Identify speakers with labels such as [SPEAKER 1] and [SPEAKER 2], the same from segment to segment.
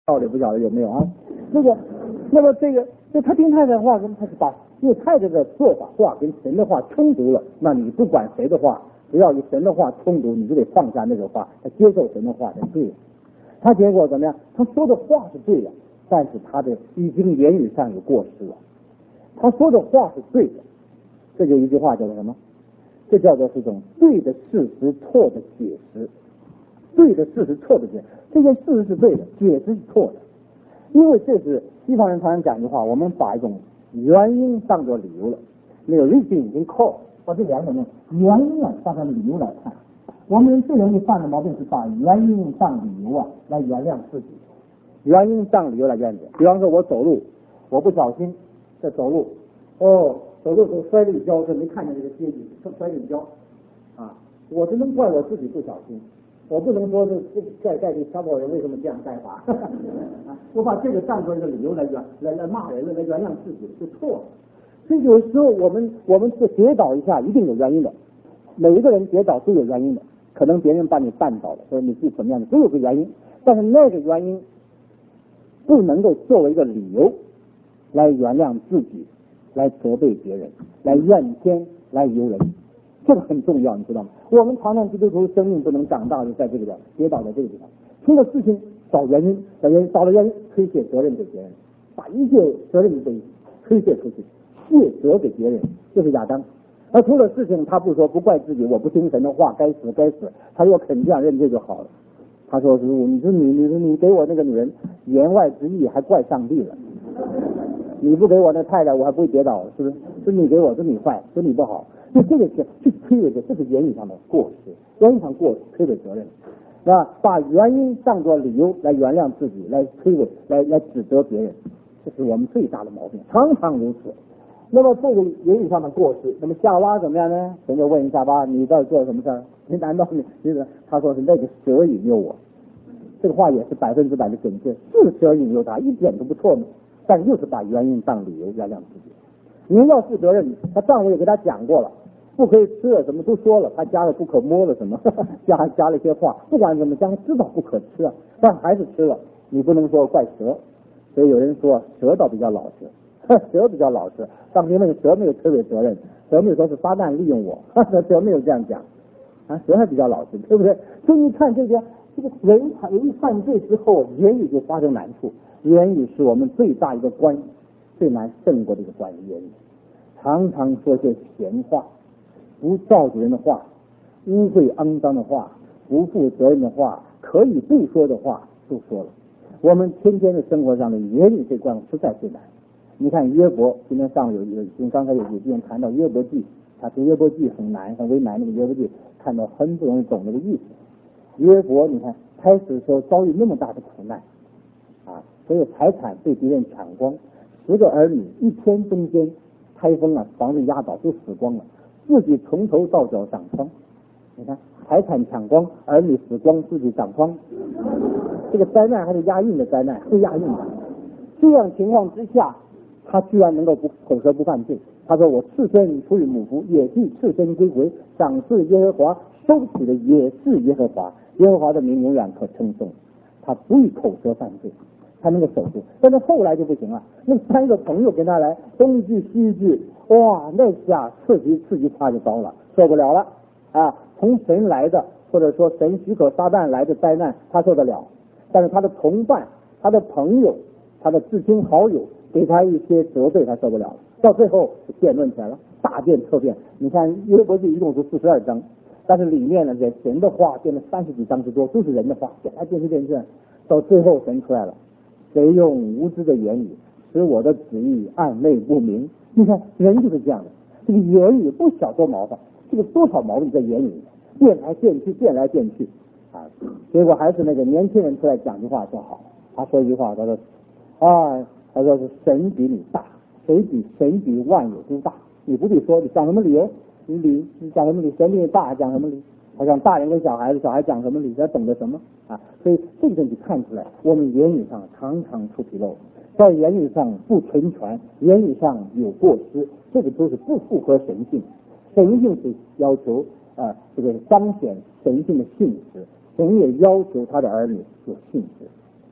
[SPEAKER 1] 道理不晓得有没有啊？那么这他听太太的话，他是把因为太太的做法话跟神的话冲突了，那你不管谁的话，只要与神的话冲突，你就得放下那个话，他接受神的话才对。他结果怎么样？他说的话是对的，但是他的已经言语上有过失了。他说的话是对的，这就一句话叫做什么？这叫做是一种对的事实错的解释。对的事实错的解释，这件事实是对的，解释是错的。因为这是西方人常常讲一句话，我们把一种原因当作理由了，那个 reason 跟 cause 把这两种呢原因啊当成理由来看。我们最容易犯的毛病是把原因当理由啊来原谅自己，原因当理由来原谅。比方说我走路，我不小心在走路，走路时候摔了一跤，这没看见这个阶梯，摔了一跤啊，我只能怪我自己不小心。我不能说这盖这小伙人为什么这样盖法我把这个当作一个理由来骂人了，来原谅自己，就错了。所以有时候我们是跌倒一下一定有原因的，每一个人跌倒都有原因的，可能别人把你绊倒了，或者你是怎么样的，都有个原因，但是那个原因不能够作为一个理由来原谅自己，来责备别人，来怨天，来尤人。这个很重要，你知道吗？我们常常基督徒生命不能长大，就在这个地方跌倒在这个地方，出了事情找原因，找了原因推卸责任给别人，把一切责任给推卸出去，卸责给别人，这是亚当。而出了事情他不说，不怪自己，我不听神的话，该死该死，他说肯这样认罪就好了。他说你给我那个女人言外之意还怪上帝了，你不给我那太太我还不会跌倒，是不是？是你给我，是你坏，是你不好。就这个是去推诿这是言语上的过失，言语上过失推诿责任，那把原因当作理由来原谅自己，来推诿，来指责别人，这是我们最大的毛病，常常如此。那么这个言语上的过失，那么夏娃怎么样呢？人就问夏娃，你到底做了什么事儿？难道你他说是那个蛇引诱我？这个话也是100%的准确，是蛇引诱他，一点都不错呢。但又是把原因当理由原谅自己。您要负责任，他丈夫也给他讲过了，不可以吃了，什么都说了，他加了不可摸了什么，加了一些话，不管怎么讲，知道不可吃啊，但还是吃了。你不能说怪蛇，所以有人说蛇倒比较老实，蛇比较老实。当时那个蛇没有推诿责任，蛇没有说是撒旦利用我，蛇没有这样讲啊，蛇还比较老实，对不对？所以你看这个人一犯罪之后，言语就发生难处，言语是我们最大一个关，最难胜过这个关于言语。常常说些闲话，不造就人的话，污秽肮脏的话，不负责任的话，可以不说的话都说了。我们天天的生活上的言语这关实在最难。你看约伯，今天上午刚才有人谈到约伯记，他读约伯记很难很为难，那个约伯记看到很不容易懂那个意思。约伯你看开始的时候遭遇那么大的苦难啊，所有财产被敌人抢光，10个儿女一天中间台风啊，房子压倒都死光了，自己从头到脚长疮。你看财产抢光，儿女死光，自己长疮，这个灾难还是押韵的灾难，是押韵的。这样情况之下，他居然能够不口舌不犯罪。他说我赤身出于母腹，也替赤身归回，赏赐耶和华，收取的也是耶和华，耶和华的名永远可称颂。他不以口舌犯罪，他能够守住。但是后来就不行了，那3个朋友跟他来，东一句西一句，哇，那下刺激他就糟了，受不了了啊！从神来的，或者说神许可撒旦来的灾难，他受得了，但是他的同伴、他的朋友、他的至亲好友给他一些责备，他受不了了。到最后辩论起来了，大辩特辩。你看约伯记一共是42章，但是里面呢，这神的话变了30几章之多，都是人的话，变来变去，到最后神出来了，谁用无知的言语使我的旨意暧昧不明？你看人就是这样的，这个言语不晓多麻烦，这个多少毛病在言语里，变来变去啊！结果还是那个年轻人出来讲句话说好，他说一句话，他说是神比你大，谁比神比万有都大？你不必说，你讲什么理由？你讲什么理？神比你大，讲什么理？好像大人跟小孩子，小孩讲什么理，他懂得什么啊？所以这个东西看出来，我们言语上常常出纰漏，在言语上不纯全，言语上有过失，这个都是不符合神性。神性是要求这个彰显神性的性质，神也要求他的儿女有性质。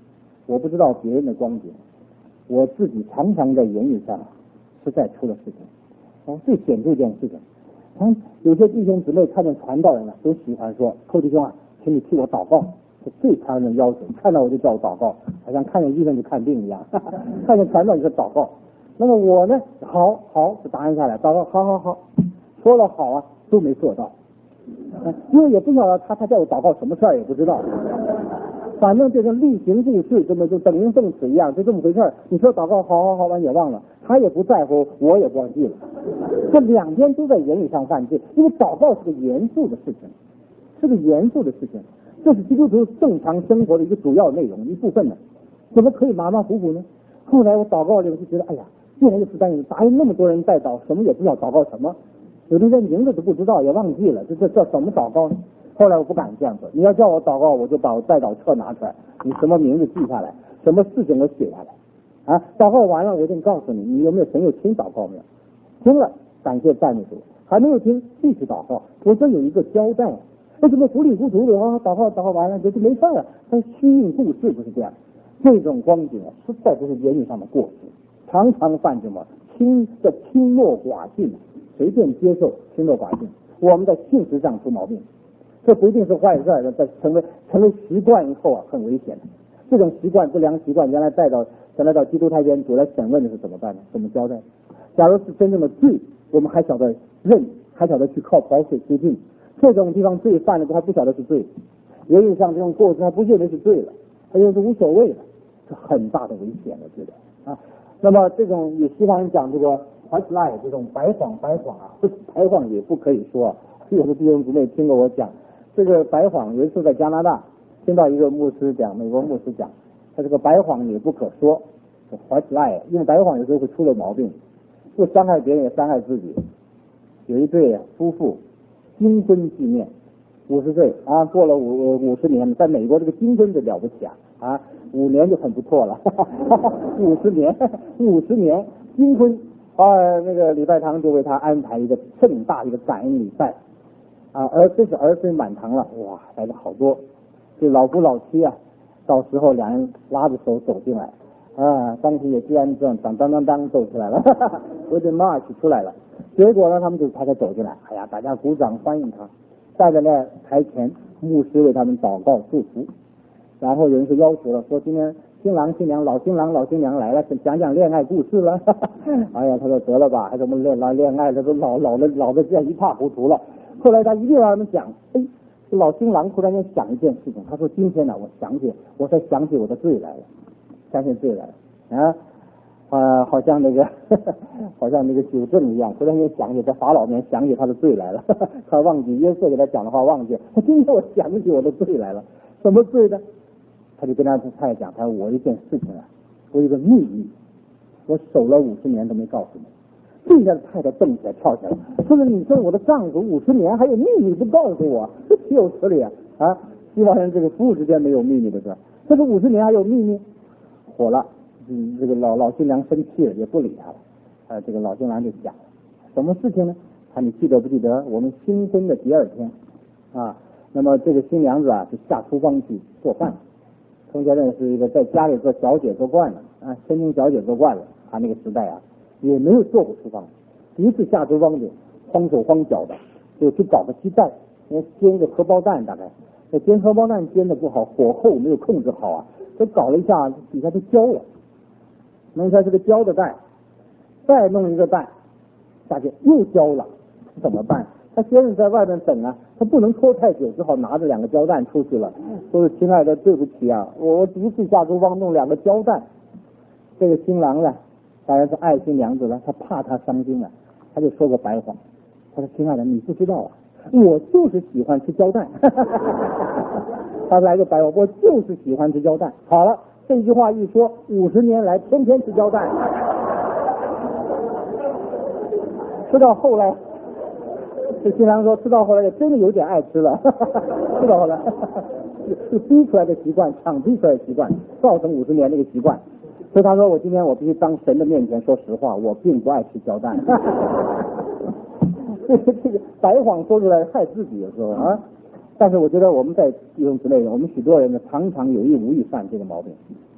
[SPEAKER 1] 我不知道别人的光景，我自己常常在言语上实在出了事情。最显著一件事情，有些弟兄姊妹看见传道人了，都喜欢说：“寇弟兄啊，请你替我祷告。”是最常人的要求，看到我就叫我祷告，好像看见医生就看病一样。看见传道就说祷告。那么我呢，好就答应下来，祷告，好，说了好啊，都没做到。因为也不晓得他叫我祷告什么事儿，也不知道。反正就跟例行公事，这么就等于动词一样，就这么回事儿。你说祷告好，完也忘了，他也不在乎，我也忘记了。这两边都在言语上犯罪，因为祷告是个严肃的事情，是个严肃的事情，这是基督徒正常生活的一个主要内容一部分呢，怎么可以马马虎虎呢？后来我祷告了，我就觉得，哎呀，越来越不担心，答应那么多人带祷，什么也不知道祷告什么，有的人名字都不知道，也忘记了，这叫什么祷告呢？后来我不敢这样做，你要叫我祷告，我就把我代祷册拿出来，你什么名字记下来，什么事情我写下来，祷告完了我就告诉你，你有没有神有听祷告没有？听了，感谢赞美主，还没有听，继续祷告。我这有一个交代，为什么糊里糊涂的祷告完了就没事了？但虚应故事不是这样，这种光景实在不是言语上的过失，常常犯什么轻诺寡信，随便接受轻诺寡信，我们在信实上出毛病。这不一定是坏事，这成为习惯以后很危险的。这种习惯不良习惯，原来带到基督台前主来审问的是怎么办呢？怎么交代？假如是真正的罪，我们还晓得认，还晓得去靠跑水洁净。这种地方罪犯了，还不晓得是罪。言语上这种过失还不认为是罪了，他就是无所谓了，这很大的危险，我觉得啊。那么这种也西方人讲这个 white lie 这种白谎白谎也不可以说。有的弟兄姊妹听过我讲这个白谎，有一次在加拿大听到一个牧师讲，美国牧师讲，他这个白谎也不可说， white lie， 因为白谎有时候会出了毛病，不伤害别人也伤害自己。有一对夫妇金婚纪念，50岁过了50年，在美国这个金婚就了不起5年就很不错了，50年金婚那个礼拜堂就为他安排一个盛大一个感恩礼拜这是儿孙满堂了，哇，来了好多，这老夫老妻到时候两人拉着手走进来当时也居然这样当走出来了有点 march 出来了，结果呢他们就才走进来，大家鼓掌欢迎他，站在那台前，牧师为他们祷告祝福，然后有人是要求了，说今天新郎新娘老新郎老新娘来了，讲恋爱故事了他说得了吧，还怎么恋爱，这都老的这样一塌糊涂了。后来他一定要他们讲，老新郎突然间想一件事情，他说今天呢我才想起我的罪来了，好像那个酒证一样，突然间想起在法老面想起他的罪来了他忘记约瑟给他讲的话忘记，今天我想起我的罪来了，什么罪呢？他就跟他太太讲，他说我一件事情我有一个秘密，我守了50年都没告诉你。这下太太瞪起来跳起来了，说你说我的丈夫50年还有秘密不告诉我，这岂有此理西方人这个夫妇之间没有秘密的是吧？这个50年还有秘密，火了。这个老新娘生气了，也不理他了这个老新郎就讲什么事情呢？你记得不记得我们新婚的第2天那么这个新娘子就下厨房去做饭，从前呢是一个在家里做小姐做惯了千金小姐做惯了那个时代也没有做过厨房，第一次下厨房就慌手慌脚的，就去找个鸡蛋，煎个荷包蛋，大概那煎荷包蛋煎的不好，火候没有控制好这搞了一下底下都焦了，弄出来是个焦的蛋，再弄一个蛋下去又焦了，怎么办？他先生在外面等他不能拖太久，只好拿着2个焦蛋出去了，说亲爱的对不起我第一次下厨房弄2个焦蛋。这个新郎呢当然是爱新娘子了，他怕她伤心他就说个白话，他说亲爱的你不知道我就是喜欢吃焦蛋他来个白话，我就是喜欢吃焦蛋。好了，这句话一说，50年来天天吃焦蛋吃到后来，这新郎说吃到后来真的有点爱吃了吃到后来是逼出来的习惯，强逼出来的习惯，造成50年这个习惯。所以他说我今天我必须当神的面前说实话，我并不爱吃焦蛋这个白谎说出来害自己有时候但是我觉得我们在弟兄之内，我们许多人呢常常有意无意犯这个毛病，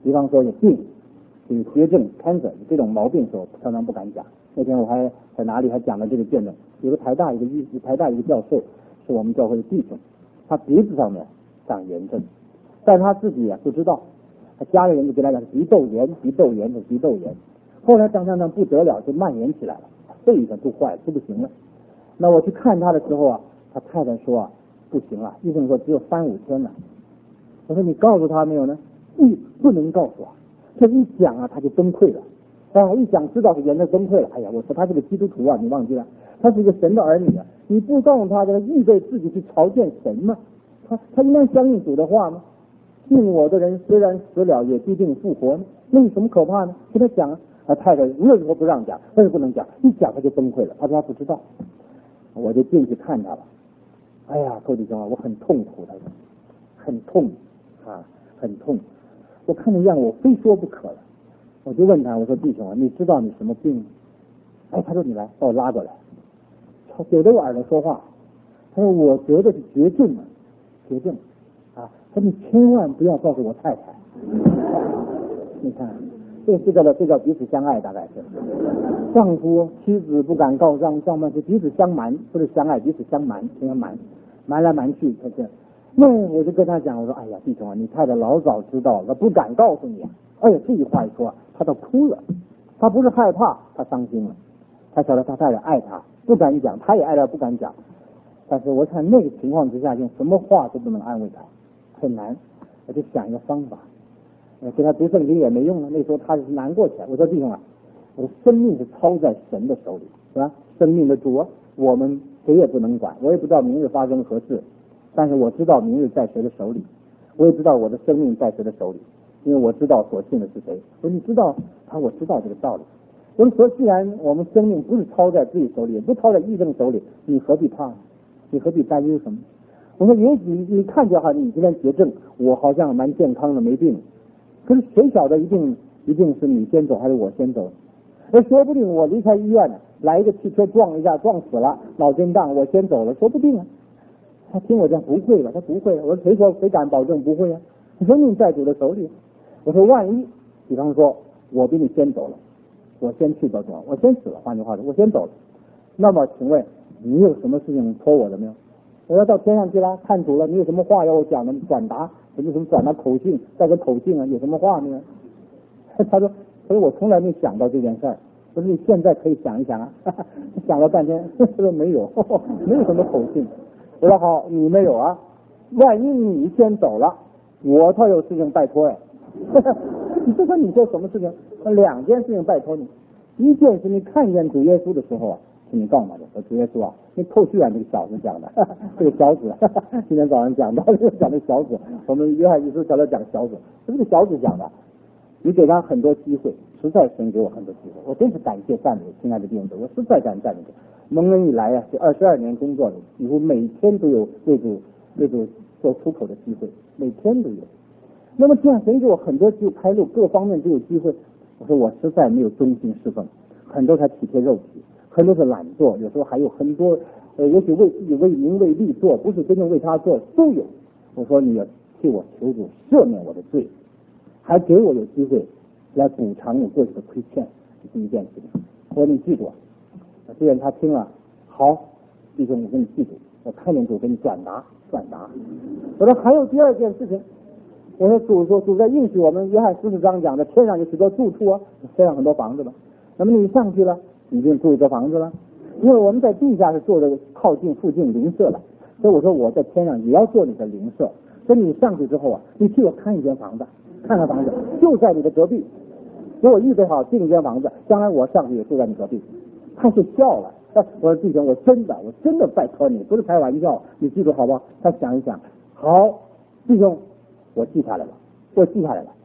[SPEAKER 1] 比方说有病，有绝症 cancer 这种毛病的时候，常常不敢讲。那天我还在哪里还讲了这个见证，有个台大一个教授是我们教会的弟兄，他鼻子上面长炎症，但他自己也不知道，他家里人就给他讲鼻窦炎。后来长不得了，就蔓延起来了，肺上都坏了，都不行了。那我去看他的时候啊，他太太说啊，不行了，医生说只有3-5天了。我说你告诉他没有呢？不能告诉啊，这一讲啊他就崩溃了。一讲知道是炎症崩溃了。哎呀，我说他是个基督徒啊，你忘记了？他是一个神的儿女啊，你不告诉他，这个预备自己去朝见神吗？他应该相信主的话吗？信我的人虽然死了，也必定复活呢。那有什么可怕呢？跟他讲啊。他太太无论如何不让讲，但是不能讲，一讲他就崩溃了。他说他不知道，我就进去看他了。哎呀，寇弟兄啊，我很痛苦，他说很痛啊，很痛。我看着样我非说不可了。我就问他，我说弟兄啊，你知道你什么病吗？哎，他说你来，把我拉过来，对着我耳朵说话。他说我得的是绝症啊，绝症啊。他说你千万不要告诉我太太。你看。这叫彼此相爱，大概是丈夫妻子不敢告状，丈夫是彼此相瞒，不是相爱，彼此相瞒，瞒来瞒去，就是。那我就跟他讲，我说哎呀，弟兄啊，你太太老早知道了，不敢告诉你啊。哎呀，这句话一说，他都哭了。他不是害怕，他伤心了。他晓得他太太爱他，不敢讲，他也爱他，不敢讲。但是我看那个情况之下，用什么话都不能安慰他，很难。我就想一个方法。给他读圣经也没用了，那时候他就是难过起来。我说弟兄啊，我的生命是操在神的手里，是吧？生命的主啊，我们谁也不能管，我也不知道明日发生何事，但是我知道明日在谁的手里，我也知道我的生命在谁的手里，因为我知道所信的是谁。我说你知道我知道这个道理。我说既然我们生命不是操在自己手里，也不操在医生手里，你何必怕？你何必担忧什么？我说也许你看见你今天绝症，我好像蛮健康的，没病。可是谁晓得一定是你先走还是我先走？说不定我离开医院了，来一个汽车撞一下撞死了，脑震荡，我先走了，说不定啊。他听我讲不会吧？他不会。我说谁敢保证不会啊？生命在主的手里。我说万一，比方说我比你先走了，我先去到我先死了，换句话说我先走了，那么请问你有什么事情托我的没有？我要到天上去了，看主了，你有什么话要我讲的？转达有什么转达口信，带个口信啊？有什么话呢？他说我从来没想到这件事儿。我说你现在可以想一想啊。想了半天，他说没有，没有什么口信。我说好，你没有啊？万一你先走了，我倒有事情拜托哎。你说你做什么事情？2件事情拜托你。一件是你看见主耶稣的时候啊，你告诉我说主耶稣啊，那透序这个小子讲的，这个小子，今天早上讲到讲的小子，我们约翰一书讲小子，这个小子讲的，你给他很多机会，实在神给我很多机会，我真是感谢赞美，亲爱的弟兄姊妹，我实在感谢赞美。蒙恩以来啊，这22年工作里，几乎每天都有为主做出口的机会，每天都有。那么这样神给我很多机会开路，各方面都有机会。我说我实在没有忠心侍奉，很多才体贴肉体，很多是懒惰，有时候还有很多也许为自己为名为利做，不是真正为他做都有。我说你要替我求主赦免我的罪，还给我有机会来补偿我过去的亏欠，这是一件事情。我说你记住，既然他听了，好，弟兄我给你记住，我看见主给你转达。我说还有第2件事情。我说主在应许我们约翰14章讲的，天上有许多住处啊，天上很多房子嘛。那么你上去了，你就住一个房子了。因为我们在地下是做的靠近附近邻舍了，所以我说我在天上也要做你的邻舍。所以你上去之后啊，你替我看一间房子，看房子就在你的隔壁，给我预备好订一间房子，将来我上去也住在你隔壁。他就笑了，我说弟兄，我真的拜托你，不是开玩笑，你记住好不好？他想一想，好，弟兄。我记下来了。我这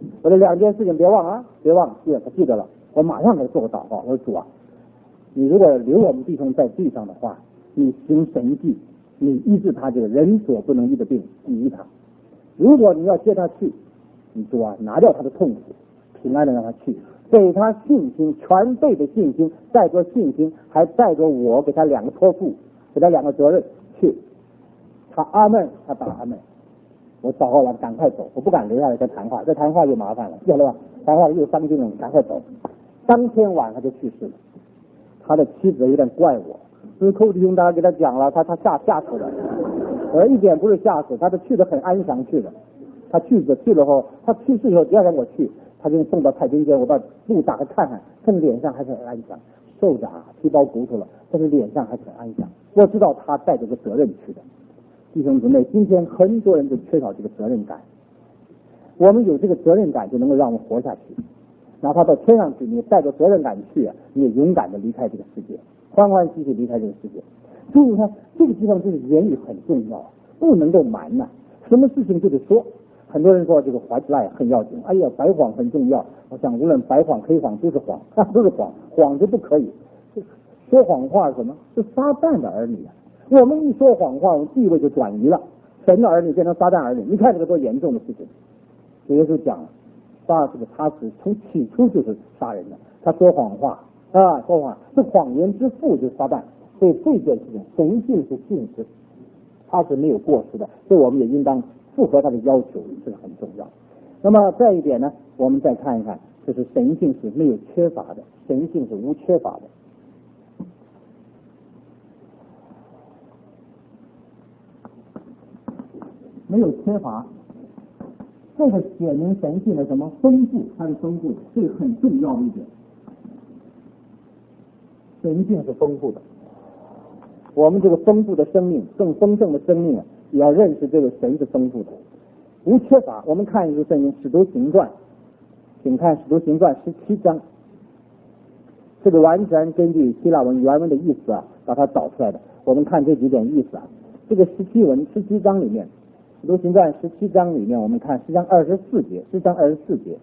[SPEAKER 1] 2件事情别忘啊，别忘。他记得了，我马上给他做个祷告。我说主啊，你如果留我们弟兄在地上的话，你行神迹，你医治他这个人所不能医的病，你医他。如果你要接他去，你主啊，拿掉他的痛苦，平安的让他去，给他信心，全备的信心，带着信心，还带着我给他2个托付，给他2个责任去。他阿门，他打阿门。 我祷告完赶快走，我不敢留下来再谈话，再谈话就麻烦了，晓得吧？谈话又伤心了，赶快走。当天晚上就去世了。他的妻子有点怪我，因为寇弟兄大家给他讲了，他吓死了。一点不是吓死，他是去的很安详去的。他去了后，他去世以后，第二天我去，他就送到太平间，我把布打开看看，看脸上还是很安详，瘦着啊，皮包骨头了，但是脸上还是很安详。我知道他带着个责任去的。弟兄姊妹，今天很多人都缺少这个责任感。我们有这个责任感，就能够让我们活下去。哪怕到天上去，你带着责任感去啊，你也勇敢的离开这个世界，欢欢喜喜离开这个世界。所以你看，这个地方就是言语很重要，不能够瞒呐，什么事情就得说。很多人说这个white lie很要紧，哎呀，白谎很重要。我想无论白谎黑谎都是谎，都是谎，谎就不可以。说谎话是什么？是撒旦的儿女啊！我们一说谎话，我们地位就转移了，神的儿女变成撒旦儿女。你看这个多严重的事情！耶稣讲，他是从起初就是杀人的，他说谎话啊，说谎是谎言之父，就是撒旦。所以这件事情，神性是信实，他是没有过失的，所以我们也应当符合他的要求，这个很重要。那么再一点呢，我们再看一看，就是神性是没有缺乏的，神性是无缺乏的。没有缺乏，这个显明神性的什么丰富，它是丰富的，这个很重要的一点。神性是丰富的，我们这个丰富的生命，更丰盛的生命啊，也要认识这个神是丰富的，无缺乏。我们看一个圣经《使徒行传》，请看《使徒行传》17章，这个完全根据希腊文原文的意思啊，把它导出来的。我们看这几点意思啊，这个17章里面。使徒行传17章里面，我们看10章24节，10章24节。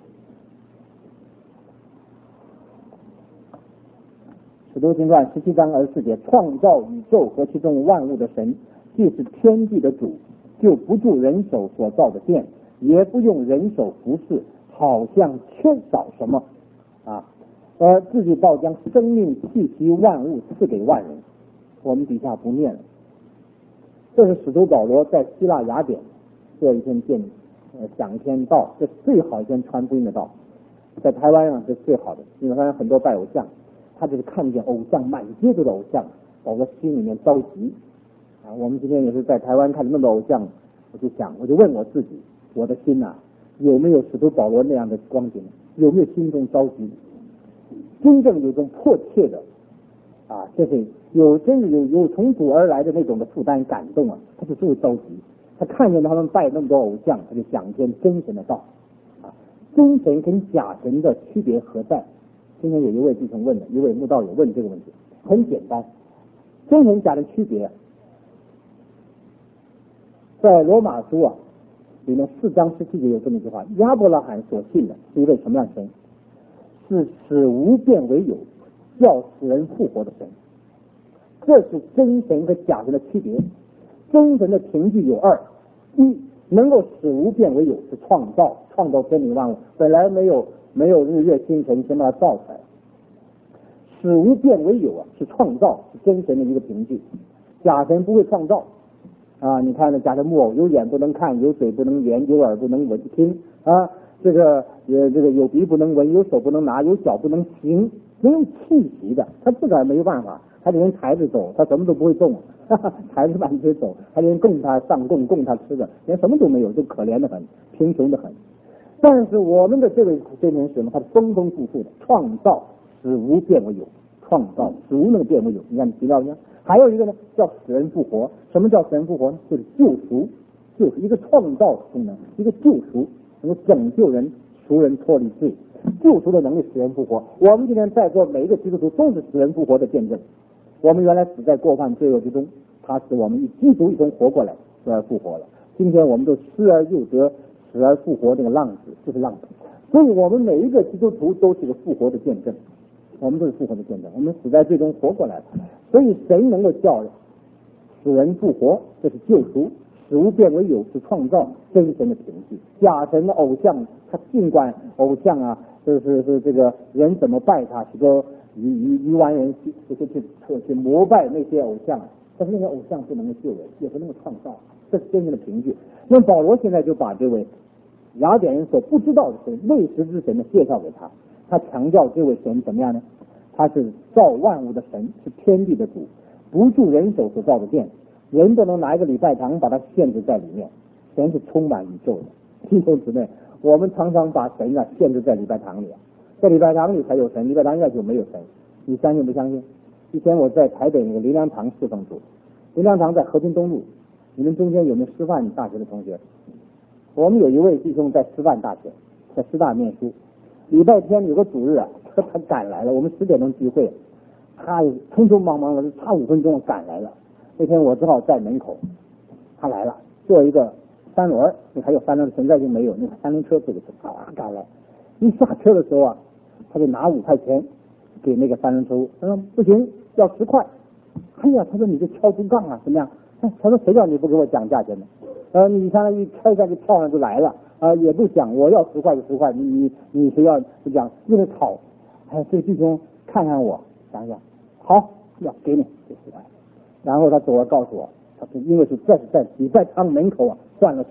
[SPEAKER 1] 使徒行传17章24节，创造宇宙和其中万物的神，既是天地的主，就不住人手所造的殿，也不用人手服侍，好像缺少什么啊，而自己倒将生命气息万物赐给万人。我们底下不念了。这是使徒保罗在希腊雅典做一篇讲一篇道，这是最好一篇传福音的道。在台湾啊，这是最好的，因为台湾很多拜偶像，他就是看见偶像，满街都是偶像，保罗心里面着急啊。我们今天也是在台湾看那么多偶像，我就问我自己，我的心啊，有没有使徒保罗那样的光景？有没有心中着急？真正有种迫切的啊，这是真是有从主而来的那种的负担感动啊，他就会着急。他看见他们拜那么多偶像，他就讲一篇真神的道啊。真神跟假神的区别何在？今天有一位弟兄问的，一位慕道友问这个问题，很简单。真神假的区别，在罗马书啊里面4章17节有这么一句话：亚伯拉罕所信的是一位什么样的神？是使无变为有，叫死人复活的神。这是真神和假神的区别。真神的凭据有二：一，能够使无变为有，是创造天地万物，本来没有日月星辰，先把它造出来。使无变为有啊，是创造，是真神的一个凭据。假神不会创造啊！你看那假神木偶，有眼不能看，有嘴不能言，有耳不能闻听啊，这个有鼻不能闻，有手不能拿，有脚不能行，没有气息的，他自个儿没有办法，他就连抬着走，他什么都不会动，抬着半腿走，还连供他上供他吃的，连什么都没有，就可怜的很，贫穷的很。但是我们的这位真人是什么？他丰丰富富的创造，使无变为有，创造使无能变为有。你看提到没有？还有一个呢，叫使人复活。什么叫使人复活呢？就是救赎，就是一个创造功能，一个救赎，能够拯救人，赎人脱离罪。救赎的能力使人复活。我们今天在座每一个基督徒都是使人复活的见证。我们原来死在过犯罪恶之中，他使我们与基督一同活过来，死而复活了。今天我们都失而又得，死而复活，这个浪子就是浪子。所以我们每一个基督徒都是个复活的见证，我们都是复活的见证。我们死在罪中活过来了，所以神能够叫使人复活，这是救赎；使无变为有，是创造，真神的凭据。假神的偶像，他尽管偶像啊，是这个人怎么拜他，许多愚顽人去膜拜那些偶像，但是那些偶像不能够救人，也不能够创造。 这是真正的凭据。那么保罗现在就把这位雅典人所不知道的神未识之神呢介绍给他，他强调这位神怎么样呢？他是造万物的神，是天地的主，不住人手所造的殿，人都能拿一个礼拜堂把它限制在里面。神是充满宇宙的。弟兄姊妹，我们常常把神啊限制在礼拜堂里，在礼拜堂里才有神，礼拜堂外就没有神。你相信不相信？以前我在台北那个灵粮堂侍奉主，灵粮堂在和平东路，你们中间有没有师范大学的同学？我们有一位弟兄在师范大学，在师大念书，礼拜天有个主日啊，他赶来了，我们10点钟聚会，他匆匆忙忙的差5分钟赶来了。那天我只好在门口，他来了，坐一个3轮，你还有3轮的存在就没有，那个3轮车这个车赶来，一下车的时候啊，他就拿5块钱给那个3轮车，他说不行，要10块。哎呀，他说你这敲竹杠啊，怎么样？他说谁叫你不给我讲价钱呢？你看一开下去跳上就来了也不讲，我要10块就10块，你谁要不讲，又得吵。这弟兄看看我，想想，好，要给你这10块。然后他走了告诉我，他说因为这是在礼拜堂门口啊，算了。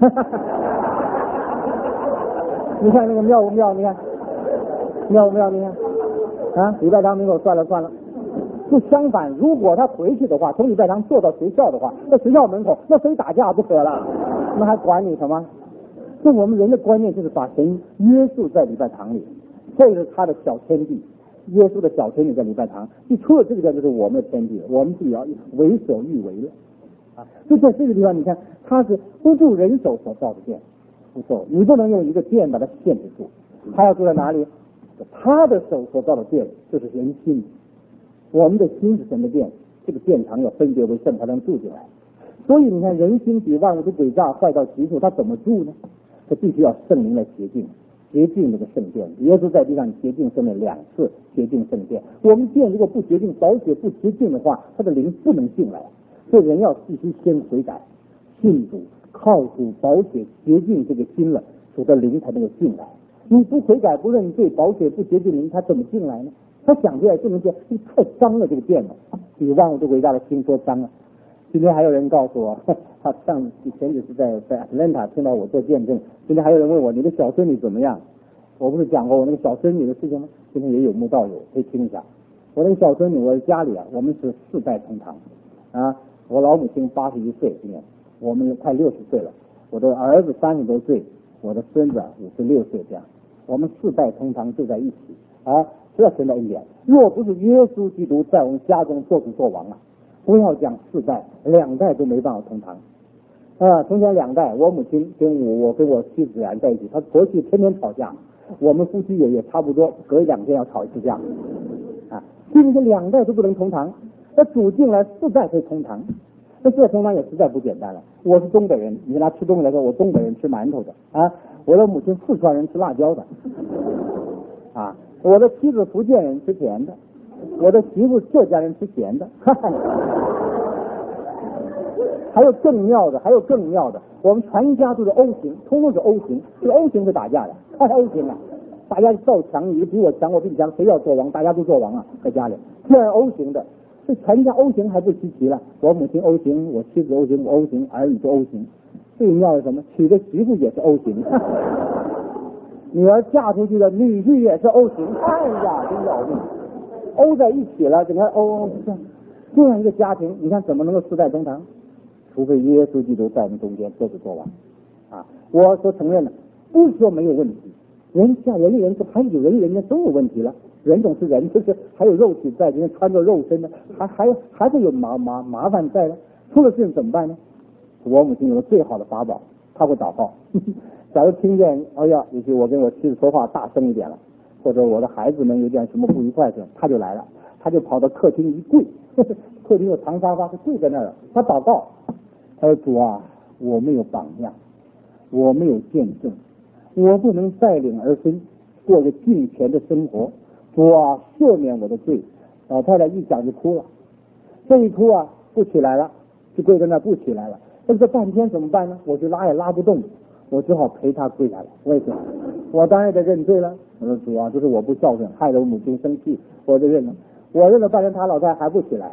[SPEAKER 1] 你看那个妙不妙？你看妙不妙？你看礼拜堂门口算了。就相反，如果他回去的话，从礼拜堂坐到学校的话，那学校门口那非打架不可了，那还管你什么？就我们人的观念就是把神约束在礼拜堂里，这是他的小天地，耶稣的小天地在礼拜堂。你除了这个地方就是我们的天地，我们自己要为所欲为了就在这个地方，你看他是不住人手所造的殿，不受，你不能用一个殿把它限制住，他要住在哪里？他的手所造的殿就是人心。我们的心是神的殿，这个殿堂要分别为圣，才能住进来。所以你看，人心比万物都诡诈，坏到极处，他怎么住呢？他必须要圣灵来洁净这个圣殿。耶稣在地上洁净圣殿2次，洁净圣殿。我们殿如果不洁净，宝血不洁净的话，他的灵不能进来。所以人要必须先悔改，信主，靠主宝血洁净这个心了，主的灵才能够进来。你不悔改不认罪，宝血不洁净灵，他怎么进来呢？他想进来就能进，太脏了这个殿了，比万物都伟大的心说脏了。今天还有人告诉我，他前几次在 Atlanta 听到我做见证，今天还有人问我你的小孙女怎么样？我不是讲过我那个小孙女的事情吗？今天也有慕道友可以听一下。我那个小孙女，我的家里我们是4代同堂我老母亲81岁，今年我们快60岁了，我的儿子30多岁，我的孙子56岁，这样我们4代同堂就在一起这神的恩典，若不是耶稣基督在我们家中做主做王不要讲4代，2代都没办法同堂从前2代，我母亲跟我跟我妻子俩在一起，她过去天天吵架，我们夫妻也差不多，隔2天要吵一次架今天2代都不能同堂，那主进来4代可以同堂，那这同堂也实在不简单了。我是东北人，你拿吃东西来说，我东北人吃馒头的我的母亲四川人吃辣椒的我的妻子福建人吃甜的，我的媳妇浙江人吃咸的还有更妙的，我们全家都是 O 型，通通是 O 型，这个 O 型是打架的O 型大家造墙，你比我强，我比你强，谁要做王？大家都做王在家里。这样 O 型的，这全家 O 型还不稀奇了。我母亲 O 型，我妻子 O 型，我 O 型，儿女都 O 型。最妙的什么？娶的媳妇也是 O 型，女儿嫁出去的女婿也是 O 型。哎呀，真要命！O 在一起了，整个 O 这样一个家庭，你看怎么能够4代同堂？除非耶稣基督在我们中间做主做王我所承认的，不是说没有问题。人像人与人还有人与人都有问题了，人总是人，就是还有肉体在，人穿着肉身呢，还会有麻烦在呢。出了事怎么办呢？我母亲有个最好的法宝，她会祷告。假如听见也许我跟我妻子说话大声一点了，或者我的孩子们有点什么不愉快的，他就来了，他就跑到客厅一跪，客厅有长沙发，他跪在那儿了，他祷告，他说主我没有榜样，我没有见证，我不能带领儿孙过个敬虔的生活，主赦免我的罪。老太太一讲就哭了，这一哭不起来了，就跪在那不起来了。这半天怎么办呢？我就拉也拉不动，我只好陪他跪下来。为什么？我当然得认罪了。我说主就是我不孝顺，害得我母亲生气，我就认了。我认了半天，他老太太还不起来，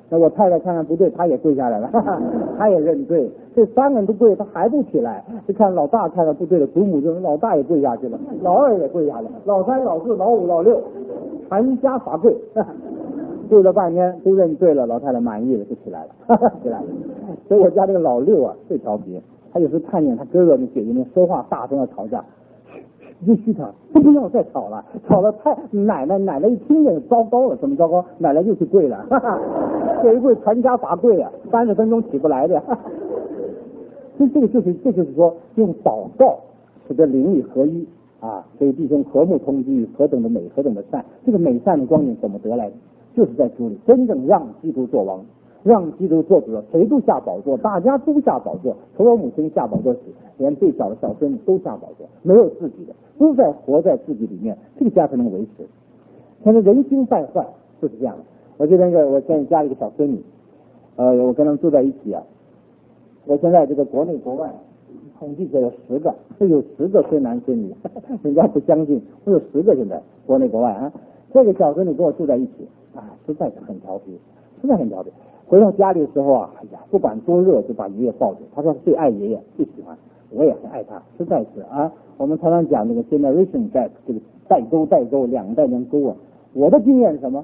[SPEAKER 1] 那我太太看看不对，她也跪下来了，她也认罪。这三个人都跪，他还不起来。就看老大看看不对了，祖母就老大也跪下去了，老二也跪下来，老三、老四、老五、老六，全家罚跪。跪了半天都认罪了，老太太满意了就起来了，起来了。所以我家这个老六啊最调皮，他有时看见他哥哥跟姐姐们说话大声要吵架，就嘘他，不要再吵了，吵了奶奶一听见糟糕了，怎么糟糕？奶奶就去跪了，这一跪全家罚跪啊，30分钟起不来的。这就是说用祷告使得灵里合一啊，所以弟兄和睦同居，何等的美，何等的善。这个美善的光景怎么得来的？就是在主里真正让基督做王，让基督做主了，谁都下宝座，大家都下宝座，除了母亲下宝座时，连最小的小孙子都下宝座，没有自己的，都在活在自己里面，这个家才能维持。现在人心败坏就是这样的。我这边我现在家里一个小孙女，我跟他们住在一起啊。我现在这个国内国外统计起来有10个，有10个孙男孙女，人家不相信，我有10个现在国内国外啊。这个小孙女跟我住在一起啊，实在是很调皮，实在很调皮。回到家里的时候啊，哎呀，不管多热就把爷爷抱着，他说最爱爷爷，最喜欢，我也很爱他，实在是啊。我们常常讲那个 generation gap， 这个代沟，2代人沟啊。我的经验是什么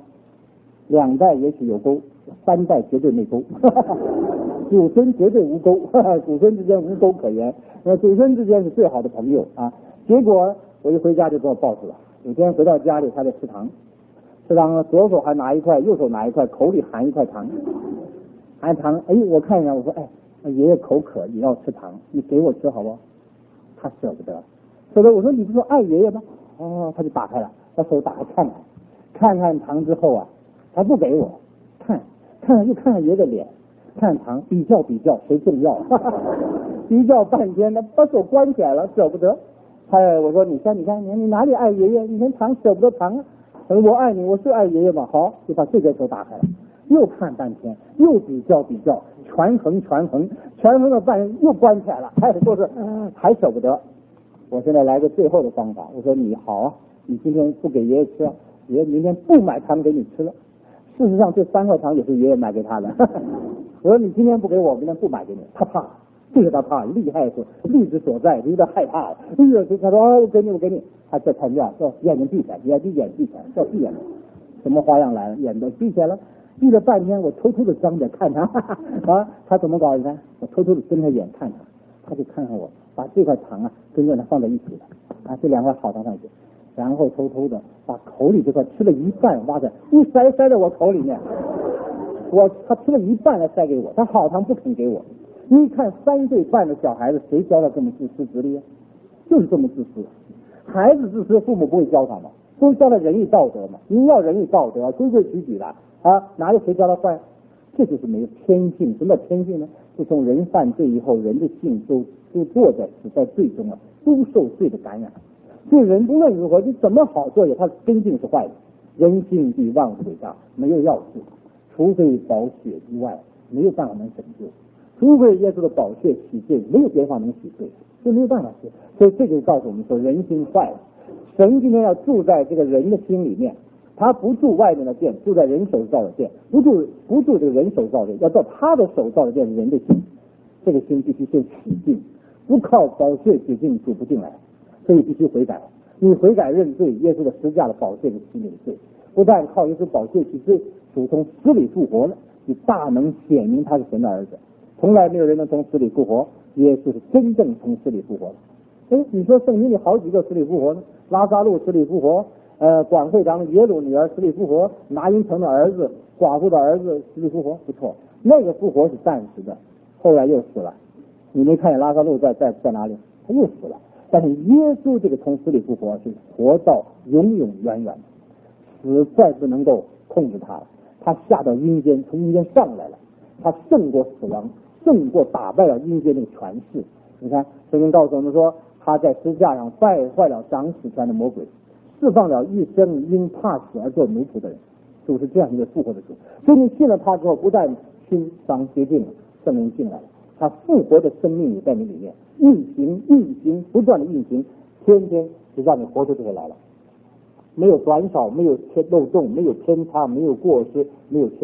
[SPEAKER 1] ？2代也许有沟，3代绝对没沟，祖孙绝对无沟，祖孙之间无沟可言，祖孙之间是最好的朋友啊。结果我一回家就给我抱住了。有天回到家里，他在吃糖，左手还拿一块，右手拿一块，口里含一块糖，含糖。哎，我看一下，我说，哎，爷爷口渴，你要吃糖，你给我吃好不好？他舍不得，我说你不是说爱爷爷吗？哦，他就打开了，把手打开看看糖之后啊，他不给我，看又看看爷爷的脸，看糖比较谁重要，比较半天，他把手关起来了，舍不得。我说你看你哪里爱爷爷？你连糖舍不得糖啊？他说我爱你，我是爱爷爷嘛。好，就把这个手打开了，又看半天，又比较，权衡了半天，又关起来了。说是还舍不得。我现在来个最后的方法，我说你好啊，你今天不给爷爷吃，爷爷明天不买糖给你吃了。事实上这3块糖也是爷爷买给他的。我说你今天不给我，明天不买给你。他怕。这个他怕，厉害是力之所在，有点害怕了。他说我给你，他在看架，说眼睛闭起来，眼闭起来，叫闭眼了。什么花样来了？眼都闭起来了，闭了半天，我偷偷的张着看他，啊，他怎么搞？你看，我偷偷的睁开眼看他，他就看看我，把这块糖啊跟着他放在一起了，啊，这2块好糖上去，然后偷偷的把口里这块吃了一半挖出来，一塞在我口里面，他吃了一半来塞给我，他好糖不肯给我。你看3岁半的小孩子，谁教他这么自私自利啊？就是这么自私。孩子自私，父母不会教他吗？都教他仁义道德嘛。你要仁义道德，规规矩矩的啊，哪有谁教他坏？这就是没有天性。什么叫天性呢？自从人犯罪以后，人的性都堕在死在罪中了，都受罪的感染。所以人无论如何，你怎么好做也，他根性是坏的。人性比万物伟大，没有要事，除非宝血之外，没有办法能拯救。除非耶稣的宝血洗罪，没有别方能洗罪，就没有办法洗。所以这就告诉我们说，人心坏了。神今天要住在这个人的心里面，他不住外面的殿，住在人手造的殿，不住这个人手造的殿，要到他的手造的殿，人的心。这个心必须先洗净，不靠宝血洗净主不进来，所以必须悔改。你悔改认罪，耶稣的十架的宝血就洗你的罪。不但靠耶稣宝血洗罪，主从死里复活了，你大能显明他是神的儿子。从来没有人能从死里复活，耶稣是真正从死里复活的。你说圣经里好几个死里复活呢？拉撒路死里复活，管会长耶鲁女儿死里复活，拿因城的儿子、寡妇的儿子死里复活，不错，那个复活是暂时的，后来又死了。你没看见拉撒路在哪里？他又死了。但是耶稣这个从死里复活是活到永永远远，死再不能够控制他了。他下到阴间，从阴间上来了，他胜过死亡，胜过打败了阴间那个权势。你看圣经告诉我们说，他在十字架上败坏了掌死权的魔鬼，释放了一生因怕死而做奴仆的人。主是这样一个复活的主。所以你信了他之后，不但心伤洁净了，圣灵进来了，他复活的生命也在你里面运行不断的运行，天天就让你活出这个来了，没有短少，没有漏洞，没有偏差，没有过失，没有缺乏，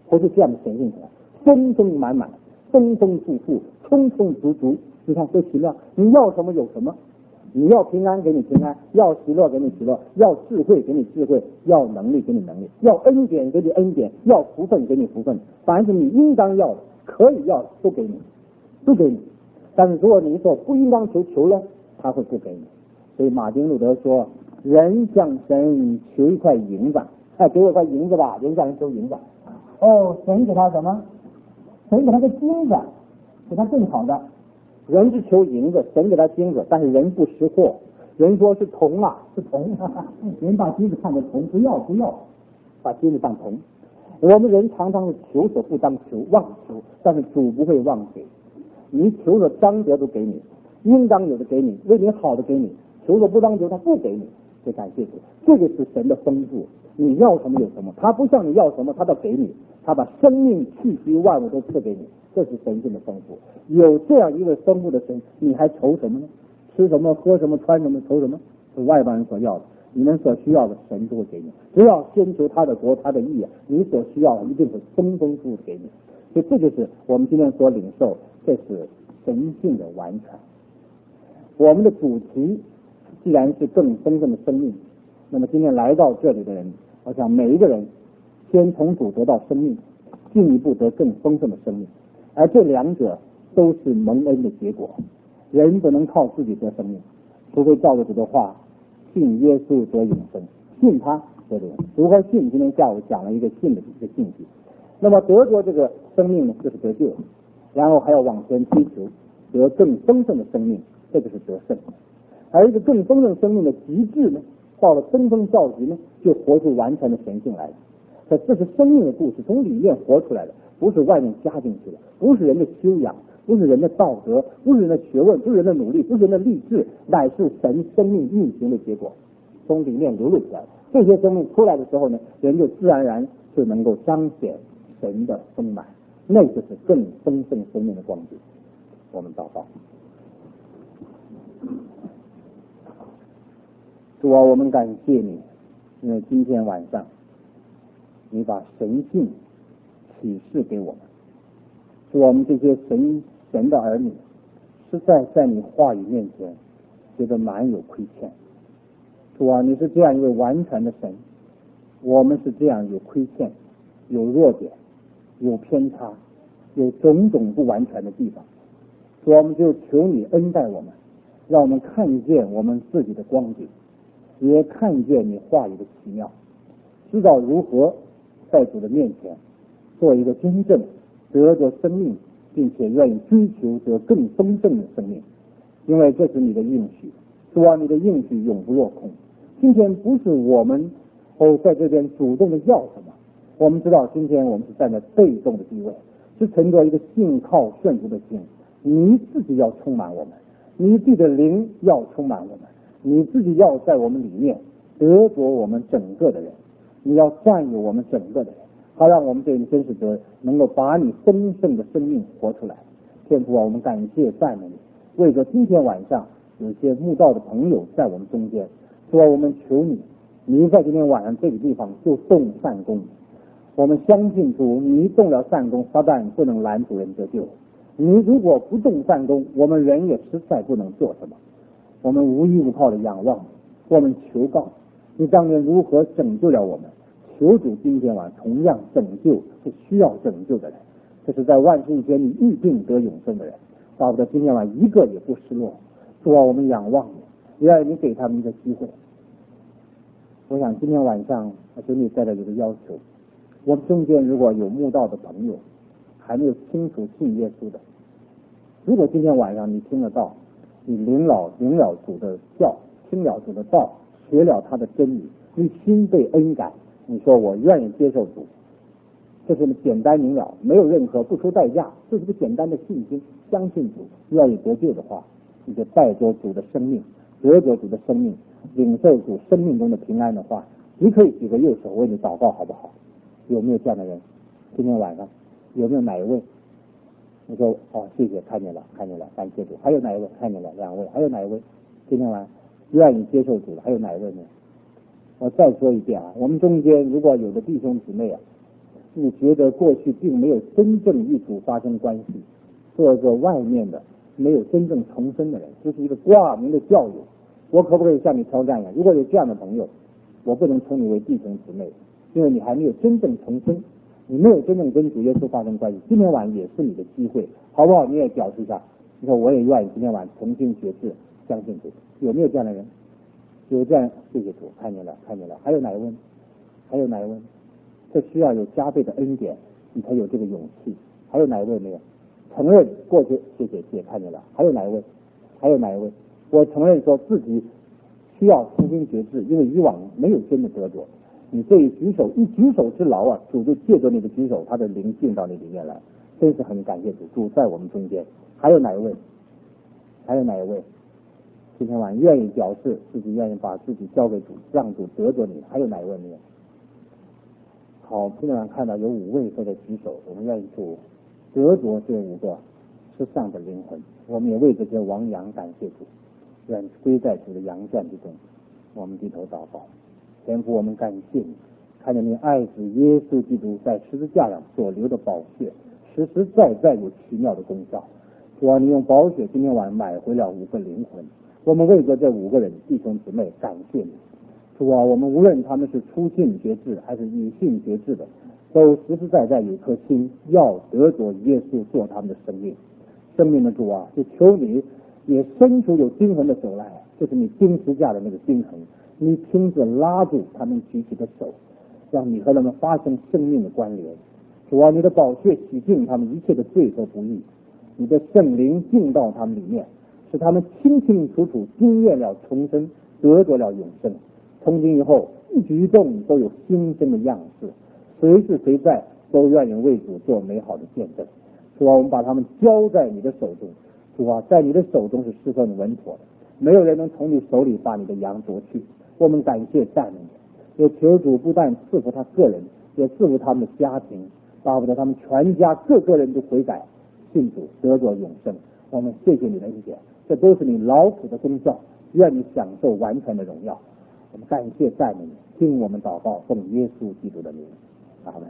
[SPEAKER 1] 活出这样的神性起来，丰丰满满，丰丰富富，充充足足。你看这喜乐，你要什么有什么。你要平安给你平安，要喜乐给你喜乐，要智慧给你智慧，要能力给你能力，要恩典给你恩典，要福分给你福分。凡是你应当要的、可以要的，都给你，都给你。但是如果你说不应当求了，他会不给你。所以马丁路德说：“人向神求一块银子，给我块银子吧。”人向人求银子，神给他什么？神给他个金子，给他更好的。人是求银子，神给他金子，但是人不识货。人说是铜啊，是铜，人把金子看作铜，不要，把金子当铜。我们人常常是求所不当求，妄求，但是主不会妄给。你求所当得都给你，应当有的给你，为你好的给你，求所不当求他不给你，就感谢主。这个是神的丰富，你要什么有什么，他不向你要什么，他倒给你，他把生命气息万物都赐给你，这是神性的丰富。有这样一位丰富的神，你还愁什么呢？吃什么喝什么穿什么愁什么？是外邦人所要的，你们所需要的神都会给你。只要先求他的国他的义，你所需要的一定会丰丰富富给你。所以这就是我们今天所领受，这是神性的完全。我们的主题既然是更丰盛的生命，那么今天来到这里的人，我想每一个人先从主得到生命，进一步得更丰盛的生命，而这两者都是蒙恩的结果。人不能靠自己得生命，除非照着主的话，信耶稣得永生，信他得永生。如何信？今天下午讲了一个信的一个信息。那么得着这个生命呢，就是得救，然后还要往前追求得更丰盛的生命，这就是得胜。而一个更丰盛生命的极致呢，到了登峰造极呢，就活出完全的神性来了。这是生命的故事，从里面活出来的，不是外面加进去的，不是人的修养，不是人的道德，不是人的学问，不是人的努力，不是人的励志，乃是神生命运行的结果，从里面流露出来的。这些生命出来的时候呢，人就自然而然就能够彰显神的丰满，那就是更丰盛生命的光景。我们祷告。主啊，我们感谢你，因为今天晚上你把神性启示给我们，使我们这些神的儿女实在你话语面前觉得蛮有亏欠。主啊，你是这样一位完全的神，我们是这样有亏欠，有弱点，有偏差，有种种不完全的地方。主啊，我们就求你恩待我们，让我们看见我们自己的光景，也看见你话语的奇妙，知道如何在主的面前做一个真正得着生命，并且愿意追求得更丰盛的生命，因为这是你的应许。主啊，你的应许永不落空。今天不是我们在这边主动的要什么，我们知道今天我们是站在被动的地位，是存着一个信靠顺服的心。你自己要充满我们，你自己的灵要充满我们，你自己要在我们里面得着我们整个的人，你要占有我们整个的人，好让我们这一真实得能够把你丰盛的生命活出来。天父啊，我们感谢赞美你，为着今天晚上有些慕道的朋友在我们中间，说我们求你，你在今天晚上这个地方就动善功。我们相信主，你动了善功，撒旦不能拦主人得救。你如果不动善功，我们人也实在不能做什么。我们无依无靠的仰望，我们求告你当年如何拯救了我们。求主今天晚同样拯救是需要拯救的人，这是在万世以前你预定得永生的人，巴不得今天晚一个也不失落。主啊，我们仰望你，愿你给他们一个机会。我想今天晚上我对你在这有个要求，我们中间如果有慕道的朋友还没有清楚信耶稣的，如果今天晚上你听得到，你领了主的教，听了主的道，学了他的真理，你心被恩感，你说我愿意接受主，这是简单明了，没有任何不出代价，这是个简单的信心，相信主，愿意得救的话，你就带着主的生命，得着主的生命，领受主生命中的平安的话，你可以举个右手为你祷告，好不好？有没有这样的人？今天晚上有没有哪一位？你说谢谢，看见了，感谢主。还有哪一位？看见了，2位。还有哪一位？今天晚上愿意接受主的还有哪一位呢？我再说一遍啊，我们中间如果有的弟兄姊妹啊， 你觉得过去并没有真正与主发生关系，做个外面的没有真正重生的人，这是一个挂名的教友。我可不可以向你挑战呀？如果有这样的朋友，我不能称你为弟兄姊妹，因为你还没有真正重生，你没有真正跟主耶稣发生关系。今天晚也是你的机会，好不好？你也表示一下，你说我也愿意今天晚重新决志相信主。有没有这样的人？有这样，谢谢主，看见了，看见了。还有哪一位？还有哪一位？这需要有加倍的恩典，你才有这个勇气。还有哪一位没有？承认过去，谢谢谢，看见了。还有哪一位？还有哪一位？我承认说自己需要重新决志，因为以往没有真的得着。你这一举手之劳啊，主就借着你的举手，他的灵进到你里面来，真是很感谢主。主在我们中间。还有哪一位？还有哪一位？今天晚上愿意表示自己愿意把自己交给主，让主得着你。还有哪一位没有？好，今天晚上看到有5位都在举手，我们愿意主得着这5个失丧的灵魂。我们也为这些亡羊感谢主，愿归在主的羊圈之中。我们低头祷告，天父，我们感谢你，看见你爱子耶稣基督在十字架上所流的宝血，实实在在有奇妙的功效。主啊，你用宝血今天晚上买回了5个灵魂，我们为着这5个人弟兄姊妹感谢你。主啊，我们无论他们是初信决志还是已信决志的，都实实在在有颗心要得着耶稣做他们的生命。生命的主啊，就求你也伸出有精神的手来，就是你钉十字架的那个精神，你亲自拉住他们举起的手，让你和他们发生生命的关联。主啊，你的宝血洗净他们一切的罪和不义，你的圣灵进到他们里面，使他们清清楚楚经验了重生，得着了永生。从今以后一举一动都有新生的样式，随时随在都愿意为主做美好的见证。主啊，我们把他们交在你的手中。主啊，在你的手中是适合你稳妥的，没有人能从你手里把你的羊夺去。我们感谢赞美你，也求主不但赐福他个人，也赐福他们的家庭，巴不得他们全家各个人都悔改信主，得着永生。我们谢谢你的恩典，这都是你劳苦的功效，愿你享受完全的荣耀。我们感谢赞美你，听我们祷告，奉耶稣基督的名，阿门。